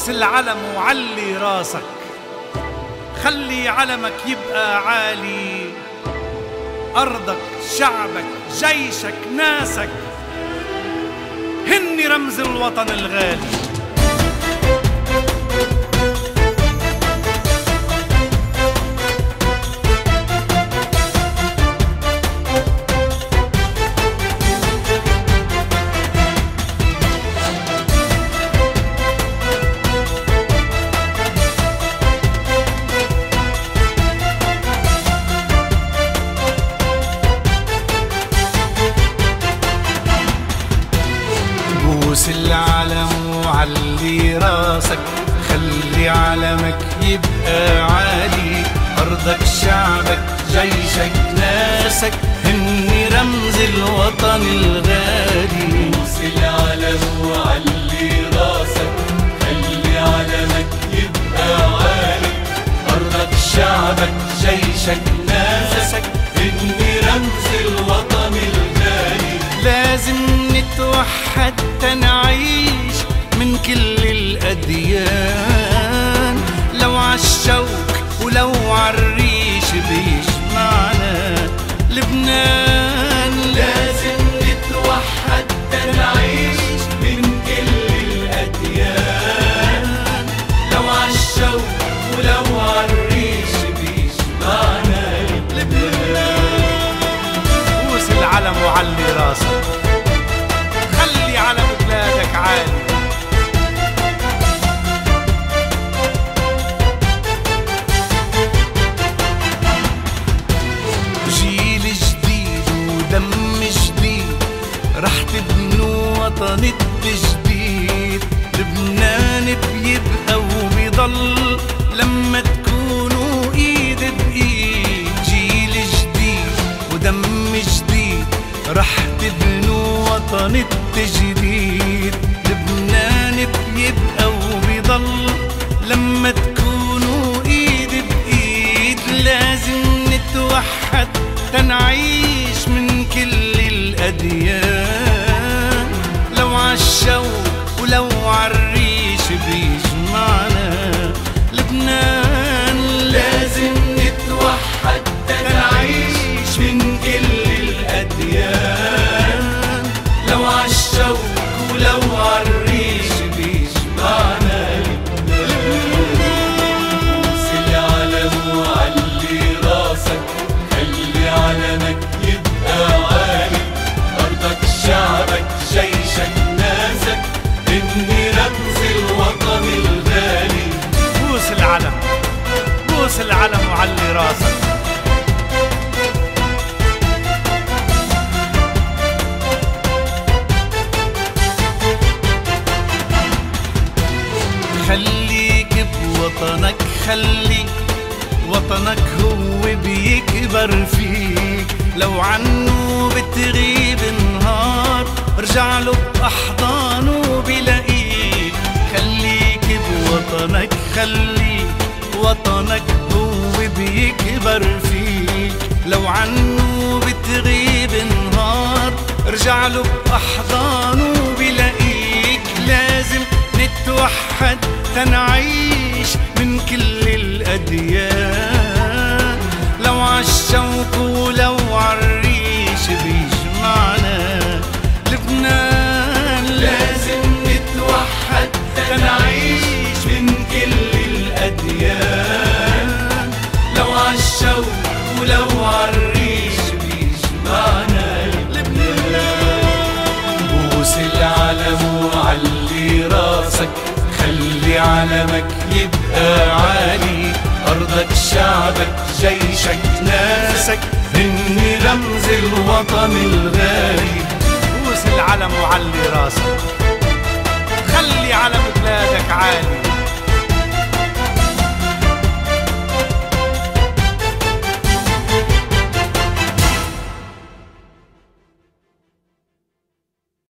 بوس العلم وعلي راسك، خلي علمك يبقى عالي. أرضك، شعبك، جيشك، ناسك هن رمز الوطن الغالي. بوس العلم وعلي راسك، خلي علمك يبقى عالي. أرضك، شعبك، جيشك، ناسك هن رمز الوطن الغالي. بوس العلم وعلي راسك، خلي علمك يبقى عالي. أرضك، شعبك، جيشك، ناسك هن رمز الوطن الغالي. لازم نتوحد تنعيش من كل الأديان، لو عالشوك ولو عالريش بيجمعنا لبنان. لازم نتوحد تنعيش من كل الأديان، لو عالشوك ولو عالريش بيجمعنا لبنان. بوس العلم وعلي راسك، خلي علم بلادك عالي. جيل جديد ودم جديد رح تبنوا وطن التجديد. لبنان بيبقى وبيضل لما تكونوا ايد بايد. جيل جديد ودم جديد رح تبنوا وطن التجديد. لبنان بيبقى وبيضل لما تكونوا ايد بايد. لازم نتوحد تنعيش من كل الأديان، لو عالشوك ولو عالريش بيجمعنا لبنان. لازم نتوحد تنعيش من كل الأديان، لو عالشوك ولو عالريش بيجمعنا لبنان. بوس العلم وعلي راسك، خلي علمك يبقى عالي. أرضك، شعبك، جيشك، ناسك هن رمز الوطن الغالي. بوس العلم، بوس العلم وعلي راسك. خليك بوطنك، خلي وطنك هو بيكبر فيك. لو عنه بتغيب نهار ارجع له بأحضانه بلاقيك. خليك بوطنك، خلي وطنك هو بيكبر فيك. لو عنه بتغيب نهار ارجع له بأحضانه بلاقيك. لازم نتوحد تنعيش من كل الأديان، لو عالشوك ولو عالريش بيجمعنا لبنان. لازم نتوحد تنعيش من كل الأديان، لو عالشوك ولو عالريش بيجمعنا لبنان. بوس العلم وعلي راسك، خلي علمك يبقى عالي. أرضك، شعبك، جيشك، ناسك هن رمز الوطن الغالي. بوس العلم وعلي راسك، خلي علم بلادك عالي.